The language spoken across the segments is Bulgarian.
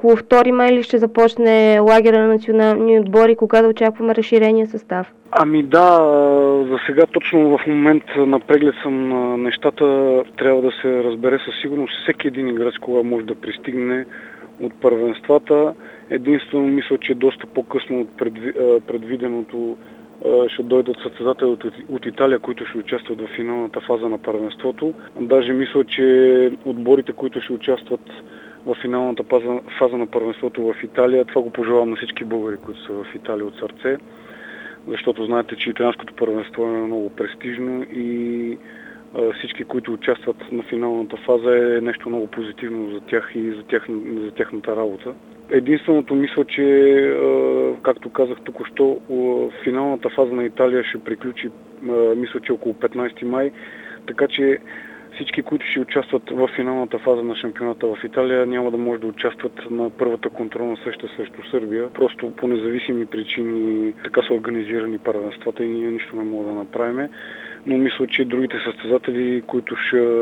около 2 май ли ще започне лагера на национални отбори, кога да очакваме разширения състав? Ами да, за сега точно в момент на преглед съм на нещата. Трябва да се разбере със сигурност всеки един играч кога може да пристигне от първенствата. Единствено мисля, че доста по-късно от предвиденото ще дойдат състезатели от Италия, които ще участват в финалната фаза на първенството. Даже мисля, че отборите, които ще участват в финалната фаза на първенството в Италия, това го пожелавам на всички българи, които са в Италия от сърце, защото знаете, че италианското първенство е много престижно и всички, които участват на финалната фаза, е нещо много позитивно за тях и за тяхната работа. Единственото мисля, че, както казах току-що, финалната фаза на Италия ще приключи, мисля, че около 15 май, така че всички, които ще участват в финалната фаза на шампионата в Италия, няма да може да участват на първата контролна среща срещу Сърбия. Просто по независими причини така са организирани първенствата и ние нищо не можем да направим. Но мисля, че другите състезатели, които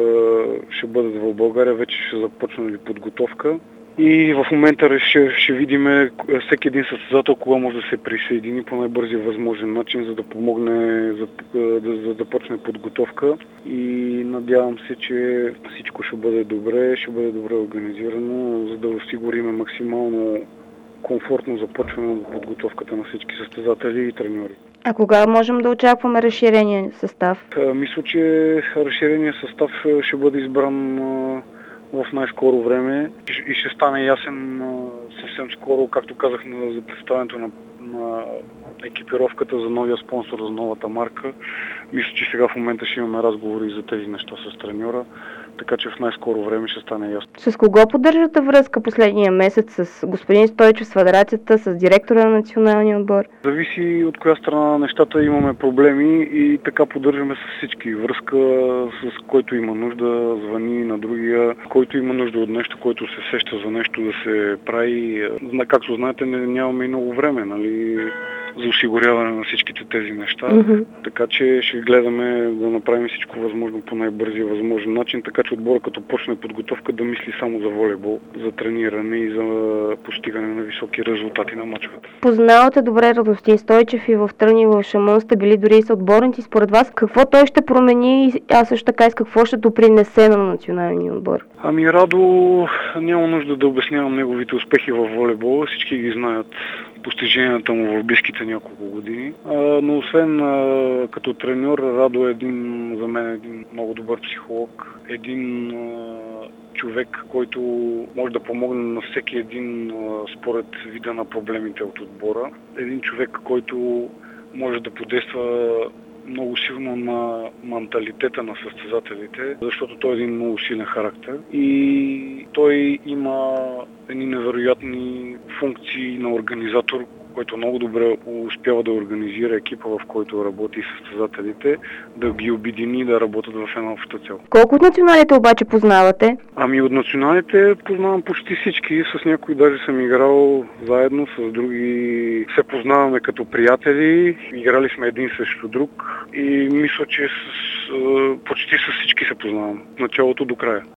ще бъдат в България, вече ще започнали подготовка. И в момента ще видим всеки един състезател кога може да се присъедини по най-бързия възможен начин, за да помогне да започне подготовка. И надявам се, че всичко ще бъде добре организирано, за да осигурим максимално комфортно започване на подготовката на всички състезатели и треньори. А кога можем да очакваме разширения състав? Мисля, че разширения състав ще бъде избран в най-скоро време и ще стане ясен съвсем скоро, както казах, за представянето на екипировката за новия спонсор, за новата марка. Мисля, че сега в момента ще имаме разговори за тези неща с треньора, така че в най-скоро време ще стане ясно. С кого поддържате връзка последния месец? С господин Стойчев, с федерацията, с директора на националния отбор? Зависи от коя страна на нещата имаме проблеми и така поддържаме с всички. Връзка с който има нужда, звъни на другия, който има нужда от нещо, който се сеща за нещо да се прави. Както знаете, нямаме и много време, нали, за осигуряване на всичките тези неща. Така че ще гледаме да направим всичко възможно по най-бързия възможен начин, така че отбора като почне подготовка да мисли само за волейбол, за трениране и за постигане на високи резултати на мачовете. Познавате добре Радостин Стойчев и в Трън и в Шамон сте били дори и съотборници. Според вас какво той ще промени, а също така и с какво ще допринесе на националния отбор? Ами Радо, няма нужда да обяснявам неговите успехи в волейбола, всички ги знаят постиженията му в близките няколко години. Но освен като треньор, Радо е за мен един много добър психолог, един човек, който може да помогне на всеки един според вида на проблемите от отбора. Един човек, който може да подейства много силно на менталитета на състезателите, защото той е един много силен характер и той има едни невероятни функции на организатор, който много добре успява да организира екипа, в който работи състезателите, да ги обедини да работят в една обща цел. Колко от националите обаче познавате? Ами от националите познавам почти всички, с някои даже съм играл заедно, с други се познаваме като приятели, играли сме един срещу друг и мисля, че почти с всички се познавам, от началото до края.